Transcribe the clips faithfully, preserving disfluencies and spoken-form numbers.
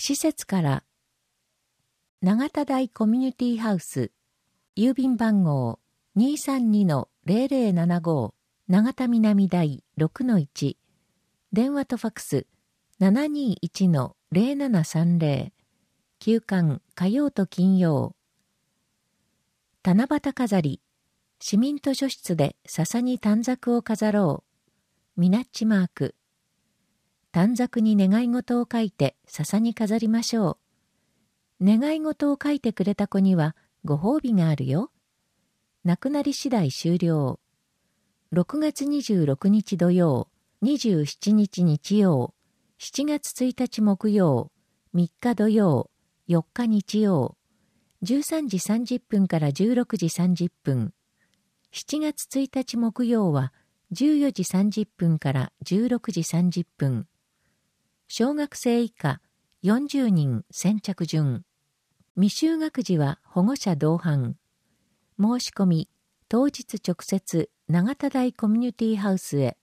施設から永田台コミュニティハウス郵便番号 にーさんにのゼロゼロななご 永田南台 ろくのいち 電話とファックス ななにいちのゼロななさんゼロ 休館火曜と金曜。七夕飾り市民図書室で笹に短冊を飾ろう。ミナッチマーク。短冊に願い事を書いて笹に飾りましょう。願い事を書いてくれた子にはご褒美があるよ。なくなり次第終了。ろくがつにじゅうろくにち土曜、にじゅうしちにち日曜、しちがつついたち木曜、みっか土曜、よっか日曜、じゅうさんじさんじゅっぷんからじゅうろくじさんじゅっぷん。しちがつついたち木曜はじゅうよじさんじゅっぷんからじゅうろくじさんじゅっぷん。小学生以下よんじゅうにん先着順。未就学児は保護者同伴。申し込み当日直接永田台コミュニティハウスへ。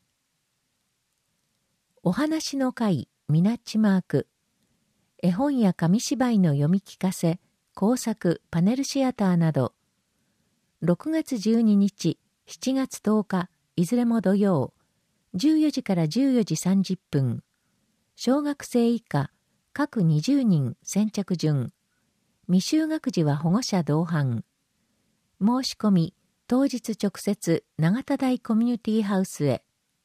お話の会ミナッチマーク。絵本や紙芝居の読み聞かせ、工作、パネルシアターなど。ろくがつじゅうににち、しちがつとおか、いずれも土曜、じゅうよじからじゅうよじさんじゅっぷん。小学生以下、各にじゅうにん先着順。未就学児は保護者同伴。申し込み、当日直接永田台コミュニティハウスへ。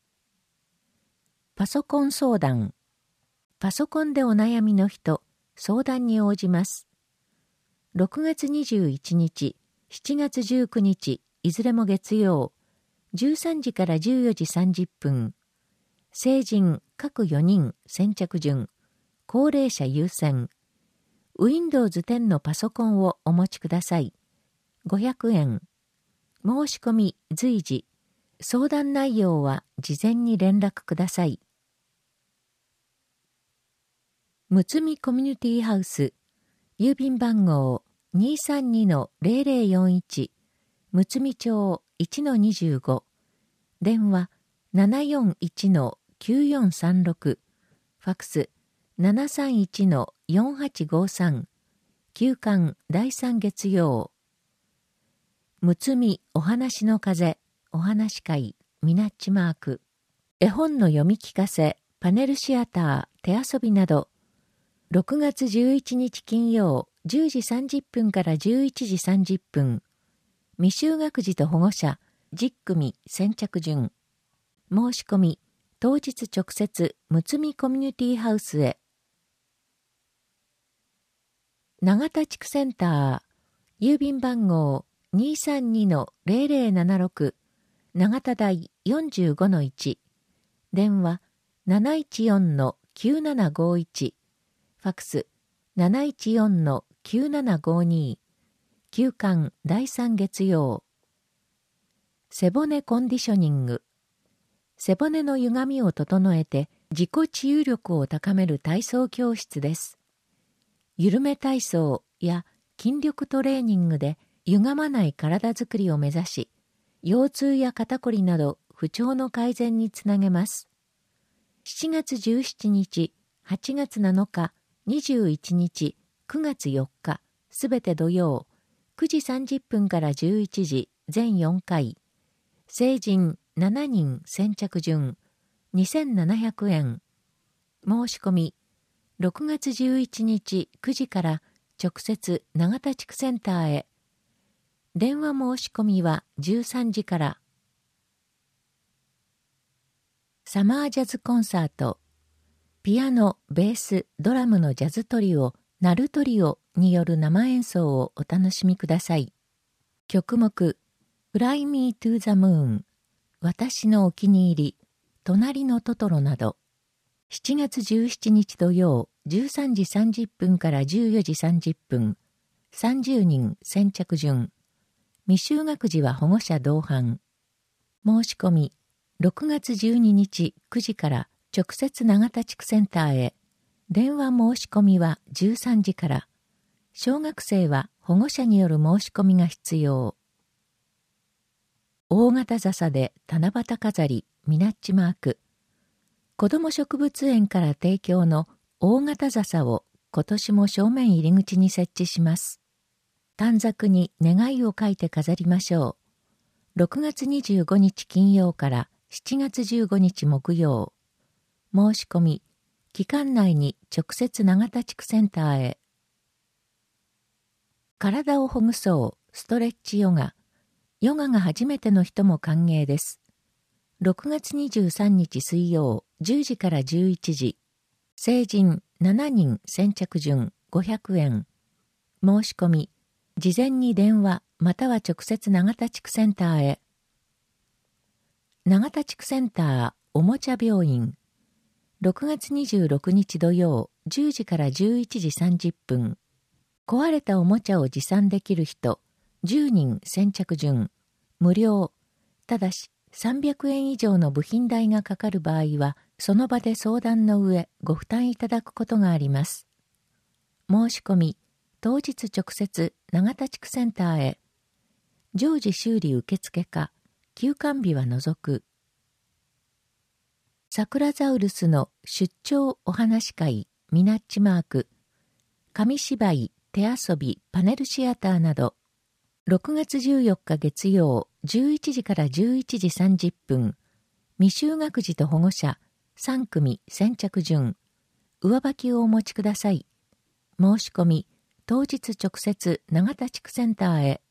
パソコン相談。パソコンでお悩みの人、相談に応じます。ろくがつにじゅういちにち、しちがつじゅうくにち、いずれも月曜、じゅうさんじからじゅうよじさんじゅっぷん。成人各よにん先着順。高齢者優先。ウィンドウズテンのパソコンをお持ちください。ごひゃくえん。申し込み随時。相談内容は事前に連絡ください。むつみコミュニティハウス郵便番号 にーさんにのゼロゼロよんいち むつみ町 いちのにじゅうご 電話 ななよんいちのきゅうよんさんろく ファックス ななさんいちのよんはちごさん 休館だいさん月曜。むつみお話の風お話会ミナッチマーク。絵本の読み聞かせパネルシアター手遊びなど。ろくがつじゅういちにち金曜じゅうじさんじゅっぷんからじゅういちじさんじゅっぷん。未就学児と保護者じゅっくみ先着順。申し込み当日直接むつみコミュニティハウスへ。永田地区センター郵便番号 にーさんにのゼロゼロななろく 永田台 よんじゅうごのいち 電話 なないちよんのきゅうななごいち ファックス なないちよんのきゅうななごに 休館だいさん月曜。背骨コンディショニング。背骨の歪みを整えて自己治癒力を高める体操教室です。緩め体操や筋力トレーニングで歪まない体づくりを目指し、腰痛や肩こりなど不調の改善につなげます。しちがつじゅうしちにち、はちがつなのか、にじゅういちにち、くがつよっか、すべて土曜、くじさんじゅっぷんからじゅういちじ、全よんかい。成人しちにん先着順、にせんななひゃくえん。申し込み、ろくがつじゅういちにちくじから直接永田地区センターへ。電話申し込みはじゅうさんじから。サマージャズコンサート。ピアノ、ベース、ドラムのジャズトリオ、ナルトリオによる生演奏をお楽しみください。曲目、Fly Me to the Moon、私のお気に入り、隣のトトロなど。しちがつじゅうしちにち土曜、じゅうさんじさんじゅっぷんからじゅうよじさんじゅっぷん。さんじゅうにん先着順。未就学児は保護者同伴。申し込み、ろくがつじゅうににちくじから直接永田地区センターへ。電話申し込みはじゅうさんじから。小学生は保護者による申し込みが必要。大型笹で七夕飾りミナッチマーク。子ども植物園から提供の大型笹を今年も正面入り口に設置します。短冊に願いを書いて飾りましょう。ろくがつにじゅうごにち金曜からしちがつじゅうごにち木曜。申し込み、期間内に直接永田地区センターへ。体をほぐそう、ストレッチヨガ。ヨガが初めての人も歓迎です。ろくがつにじゅうさんにち水曜、じゅうじからじゅういちじ。成人しちにん先着順ごひゃくえん。申し込み、事前に電話または直接永田地区センターへ。永田地区センターおもちゃ病院。ろくがつにじゅうろくにち土曜、じゅうじからじゅういちじさんじゅっぷん。壊れたおもちゃを持参できる人、じゅうにん先着順。無料。ただし、さんびゃくえん以上の部品代がかかる場合は、その場で相談の上、ご負担いただくことがあります。申し込み、当日直接、永田地区センターへ。常時修理受付か、休館日は除く。サクラザウルスの出張お話会、ミナッチマーク、紙芝居、手遊び、パネルシアターなど、ろくがつじゅうよっか月曜、じゅういちじからじゅういちじさんじゅっぷん、未就学児と保護者、さんくみ先着順、上履きをお持ちください。申し込み、当日直接永田地区センターへ。